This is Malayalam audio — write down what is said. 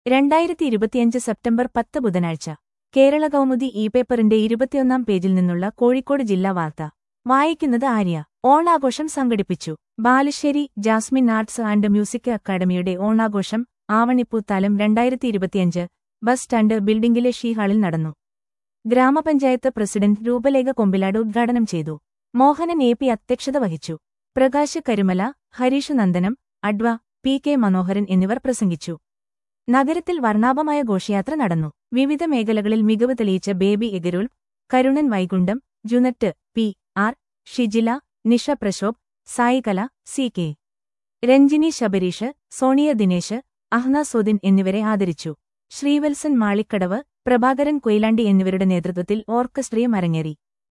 2025 സെപ്റ്റംബർ 10 ബുധനാഴ്ച കേരള കൗമുദി പേപ്പറിന്റെ 21-ാം പേജിൽ നിന്നുള്ള കോഴിക്കോട് ജില്ലാ വാർത്ത വായിക്കുന്നത് ആര്യ. ഓണാഘോഷം സംഘടിപ്പിച്ചു. Balussery Jasmine arts and music അക്കാദമിയുടെ ഓണാഘോഷം ആവണിപ്പൂത്താലം 2025 ബസ് സ്റ്റാൻഡ് ബിൽഡിംഗിലെ ഷീ ഹാളിൽ നടന്നു. ഗ്രാമപഞ്ചായത്ത് പ്രസിഡന്റ് രൂപലേഖ കൊമ്പിലാട് ഉദ്ഘാടനം ചെയ്തു. മോഹനൻ എ.പി. അധ്യക്ഷത വഹിച്ചു. പ്രകാശ് കരുമല, ഹരീഷ് നന്ദനം, അഡ്വ. പി.കെ. മനോഹരൻ എന്നിവർ പ്രസംഗിച്ചു. നഗരത്തിൽ വർണ്ണാഭമായ ഘോഷയാത്ര നടന്നു. വിവിധ മേഖലകളിൽ മികവ് തെളിയിച്ച Baby Egarul, Karunan Vaikundam, Junet, P. R. Shijila, Nisha Prashobh, Saikala, CK. Ranjini Shabareesh, Sonia Dinesh, Ahna Sodin എന്നിവരെ ആദരിച്ചു. ശ്രീവത്സൻ മാളിക്കടവ്, പ്രഭാകരൻ കൊയിലാണ്ടി എന്നിവരുടെ നേതൃത്വത്തിൽ ഓർക്കസ്ട്രയും അരങ്ങേറി.